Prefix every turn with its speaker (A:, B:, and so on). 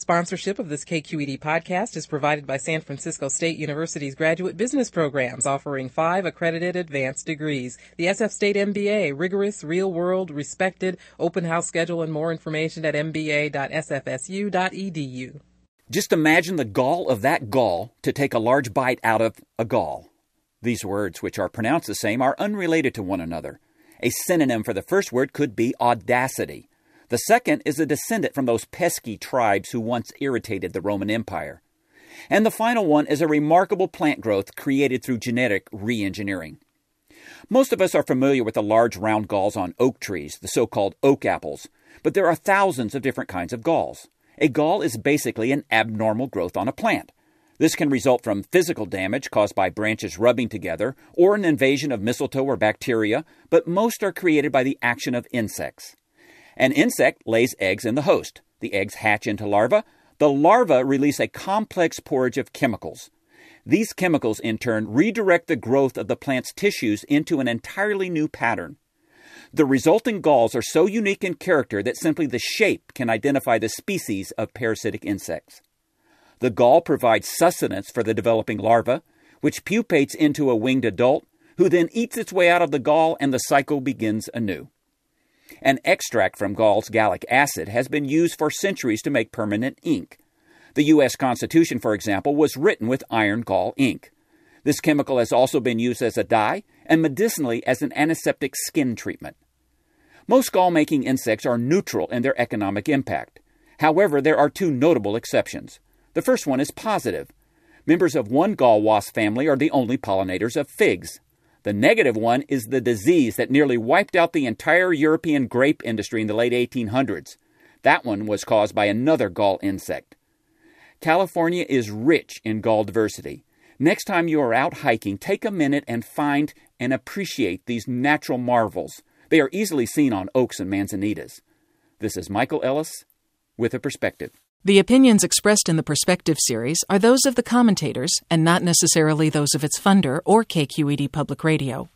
A: Sponsorship of this KQED podcast is provided by San Francisco State University's graduate business programs, offering 5 accredited advanced degrees. The SF State MBA, rigorous, real-world, respected, open house schedule, and more information at mba.sfsu.edu.
B: Just imagine the gall of that gall to take a large bite out of a gall. These words, which are pronounced the same, are unrelated to one another. A synonym for the first word could be audacity. The second is a descendant from those pesky tribes who once irritated the Roman Empire. And the final one is a remarkable plant growth created through genetic re-engineering. Most of us are familiar with the large round galls on oak trees, the so-called oak apples, but there are thousands of different kinds of galls. A gall is basically an abnormal growth on a plant. This can result from physical damage caused by branches rubbing together or an invasion of mistletoe or bacteria, but most are created by the action of insects. An insect lays eggs in the host. The eggs hatch into larvae. The larvae release a complex porridge of chemicals. These chemicals, in turn, redirect the growth of the plant's tissues into an entirely new pattern. The resulting galls are so unique in character that simply the shape can identify the species of parasitic insects. The gall provides sustenance for the developing larva, which pupates into a winged adult, who then eats its way out of the gall and the cycle begins anew. An extract from gall's gallic acid has been used for centuries to make permanent ink. The U.S. Constitution, for example, was written with iron gall ink. This chemical has also been used as a dye and medicinally as an antiseptic skin treatment. Most gall-making insects are neutral in their economic impact. However, there are 2 notable exceptions. The first one is positive. Members of one gall wasp family are the only pollinators of figs. The negative one is the disease that nearly wiped out the entire European grape industry in the late 1800s. That one was caused by another gall insect. California is rich in gall diversity. Next time you are out hiking, take a minute and find and appreciate these natural marvels. They are easily seen on oaks and manzanitas. This is Michael Ellis with a Perspective.
C: The opinions expressed in the Perspective series are those of the commentators and not necessarily those of its funder or KQED Public Radio.